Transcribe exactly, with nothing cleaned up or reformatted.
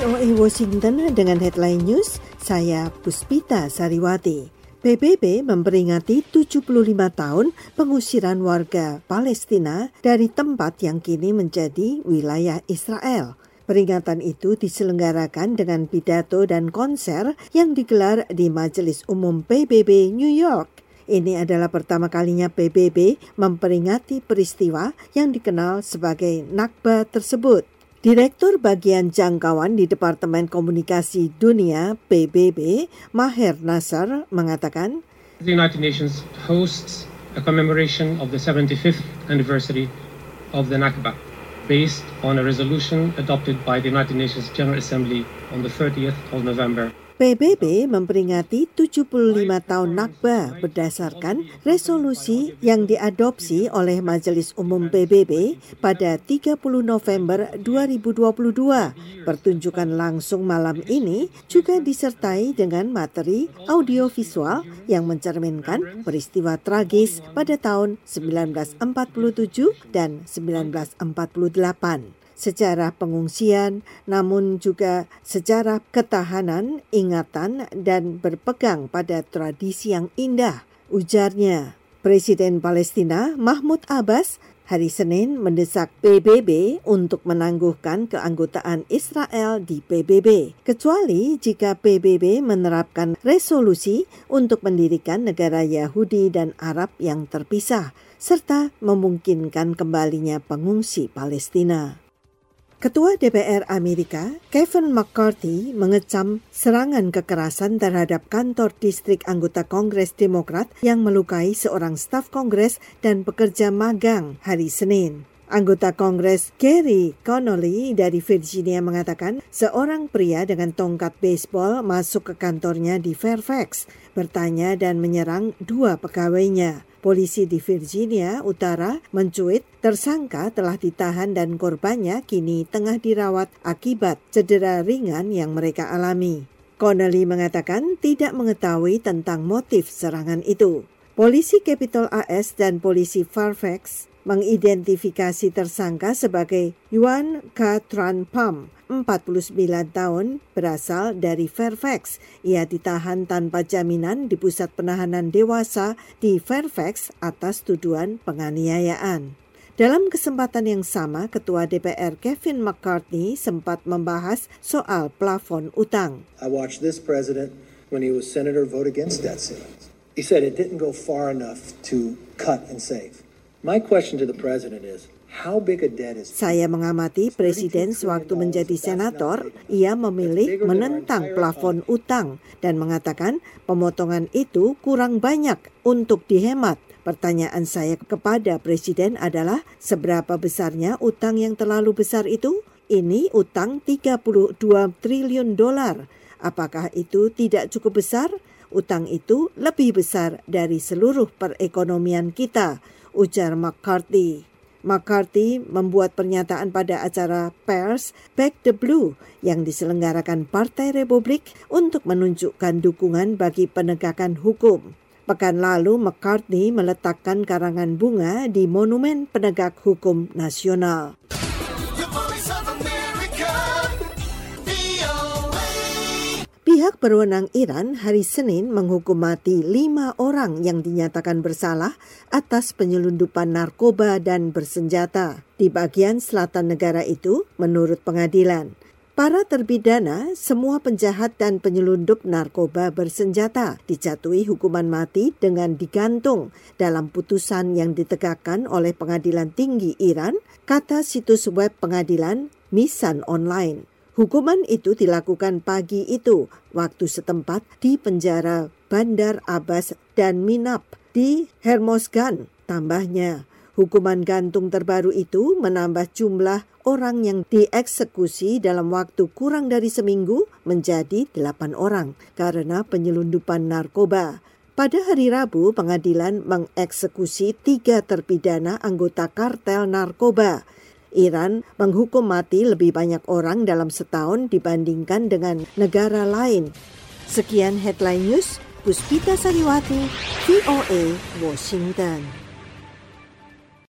O A Washington dengan headline news, saya Puspita Sariwati. P B B memperingati tujuh puluh lima tahun pengusiran warga Palestina dari tempat yang kini menjadi wilayah Israel. Peringatan itu diselenggarakan dengan pidato dan konser yang digelar di Majelis Umum P B B New York. Ini adalah pertama kalinya P B B memperingati peristiwa yang dikenal sebagai Nakba tersebut. Direktur Bagian Jangkauan di Departemen Komunikasi Dunia P B B, Maher Nasser, mengatakan, The United Nations hosts a commemoration of the seventy-fifth anniversary of the Nakba, based on a resolution adopted by the United Nations General Assembly on the thirtieth of November. P B B memperingati tujuh puluh lima tahun Nakba berdasarkan resolusi yang diadopsi oleh Majelis Umum P B B pada tiga puluh November dua ribu dua puluh dua. Pertunjukan langsung malam ini juga disertai dengan materi audiovisual yang mencerminkan peristiwa tragis pada tahun sembilan belas empat puluh tujuh dan sembilan belas empat puluh delapan. Sejarah pengungsian, namun juga sejarah ketahanan, ingatan, dan berpegang pada tradisi yang indah, ujarnya. Presiden Palestina Mahmud Abbas hari Senin mendesak P B B untuk menangguhkan keanggotaan Israel di P B B, kecuali jika P B B menerapkan resolusi untuk mendirikan negara Yahudi dan Arab yang terpisah, serta memungkinkan kembalinya pengungsi Palestina. Ketua D P R Amerika, Kevin McCarthy, mengecam serangan kekerasan terhadap kantor distrik anggota Kongres Demokrat yang melukai seorang staf Kongres dan pekerja magang hari Senin. Anggota Kongres Gary Connolly dari Virginia mengatakan seorang pria dengan tongkat baseball masuk ke kantornya di Fairfax, bertanya dan menyerang dua pegawainya. Polisi di Virginia Utara mencuit tersangka telah ditahan dan korbannya kini tengah dirawat akibat cedera ringan yang mereka alami. Connolly mengatakan tidak mengetahui tentang motif serangan itu. Polisi Capitol A S dan polisi Fairfax mengidentifikasi tersangka sebagai Yuan K. Tran Pham, empat puluh sembilan tahun, berasal dari Fairfax. Ia ditahan tanpa jaminan di pusat penahanan dewasa di Fairfax atas tuduhan penganiayaan. Dalam kesempatan yang sama, Ketua D P R Kevin McCarthy sempat membahas soal plafon utang. I watched this president when he was senator vote against debt ceilings. He said it didn't go far enough to cut and save. My question to the president is, how big a debt is... Saya mengamati Presiden sewaktu menjadi senator, ia memilih menentang plafon utang dan mengatakan pemotongan itu kurang banyak untuk dihemat. Pertanyaan saya kepada Presiden adalah seberapa besarnya utang yang terlalu besar itu? Ini utang tiga puluh dua triliun dolar. Apakah itu tidak cukup besar? Utang itu lebih besar dari seluruh perekonomian kita, ujar McCarthy. McCarthy membuat pernyataan pada acara pers Back the Blue yang diselenggarakan Partai Republik untuk menunjukkan dukungan bagi penegakan hukum. Pekan lalu McCarthy meletakkan karangan bunga di Monumen Penegak Hukum Nasional. Pihak berwenang Iran hari Senin menghukum mati lima orang yang dinyatakan bersalah atas penyelundupan narkoba dan bersenjata di bagian selatan negara itu, menurut pengadilan. Para terpidana, semua penjahat dan penyelundup narkoba bersenjata, dijatuhi hukuman mati dengan digantung dalam putusan yang ditegakkan oleh Pengadilan Tinggi Iran, kata situs web pengadilan Misan Online. Hukuman itu dilakukan pagi itu, waktu setempat di penjara Bandar Abbas dan Minab di Hormozgan. Tambahnya, hukuman gantung terbaru itu menambah jumlah orang yang dieksekusi dalam waktu kurang dari seminggu menjadi delapan orang karena penyelundupan narkoba. Pada hari Rabu, pengadilan mengeksekusi tiga terpidana anggota kartel narkoba. Iran menghukum mati lebih banyak orang dalam setahun dibandingkan dengan negara lain. Sekian headline news, Puspita Sariwati, V O A, Washington.